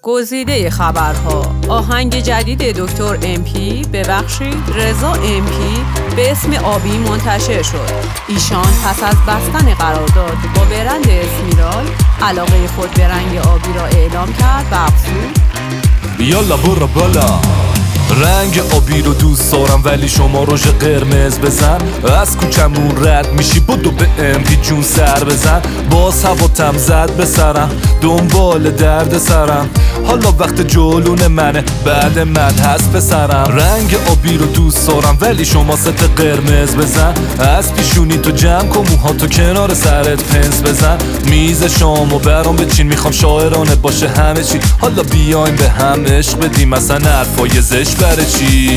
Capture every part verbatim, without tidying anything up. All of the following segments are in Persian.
گزیده خبرها. آهنگ جدید دکتر امپی ببخشید رضا امپی به اسم آبی منتشر شد. ایشان پس از بستن قرارداد با برند اسمیرال علاقه خود به رنگ آبی را اعلام کرد و افزود: یالا برو بالا، رنگ آبی رو دوست دارم ولی شما رژ قرمز بزن. از کوچمون رد میشی بدو به امپی جون سر بزن. باز هواتم زد به سرم دنبال درد سرم. حالا وقت جلون منه بعد من هست پسرم. رنگ آبی رو دوست دارم ولی شما ست قرمز بزن. از پیشونی تو جمع کن موهاتو کنار سرت پنس بزن. میز شامو برام بچین میخوام شاعرانه باشه همه چی. حالا بیایم به هم عشق بدیم مثلا حرفای زشت برای چی؟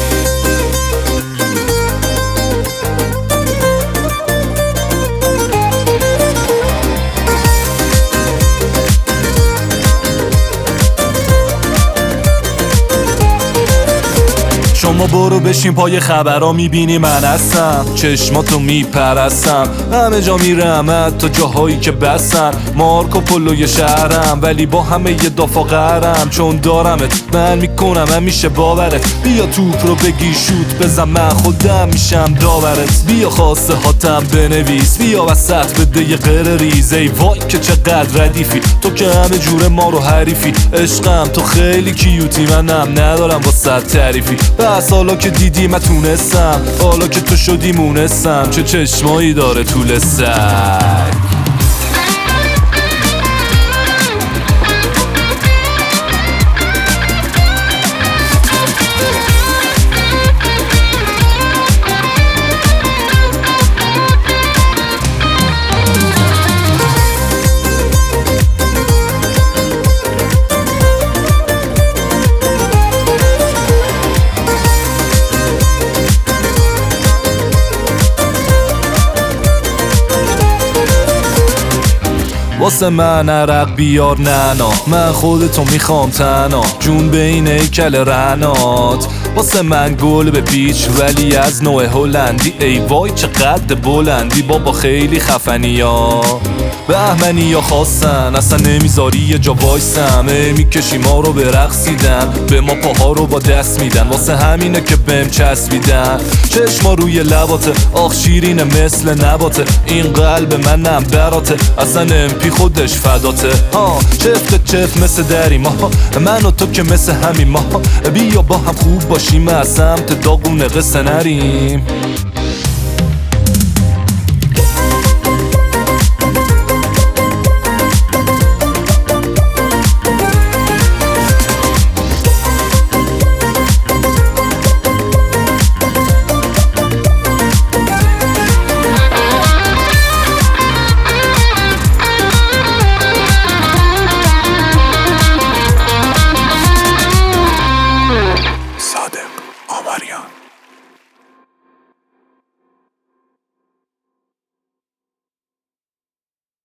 شما برو بشین پای خبرها میبینی من هستم. چشماتو میپرستم همه جا میرم تا جاهایی که بسن. مارکو پولوی شهرم ولی با همه یه دافا قهرم. چون دارمت من میکنم همیشه باورت. بیا توپ رو بگی شوت بزن من خودم میشم داورت. بیا خواسته هاتم بنویس بیا وسط بده یه غیر ریز. ای وای که چقدر ردیفی تو که همه جور ما رو حریفی. عشقم تو خیلی کیوتی منم ندارم واسه تعریفی. بس حالا که دیدی من تونستم حالا که تو شدی مونستم. چه چشمایی داره طول سگ. واسه من عرق بیار ننا من خودتو میخوام تنها. جون بین هیکل رنات واسه من گل به پیچ ولی از نوع هلندی. ای وای چقدر بلندی بابا خیلی خفنی ها. بهمنی یا خواستن اصلا نمیذاری یه جا وایسم. میکشی ما رو به رقصیدن به ما پاها رو با دست میدن. واسه همینه که بهم چسبیدن چشما روی لباته. آخ شیرینه مثل نباته این قلب منم براته. اصلا امپی خودش فداته ها. چفت چفت مثل دریم ها من و تو که مثل همین ما. بیا با هم خوب باشیم از سمت داغون قصه نریم.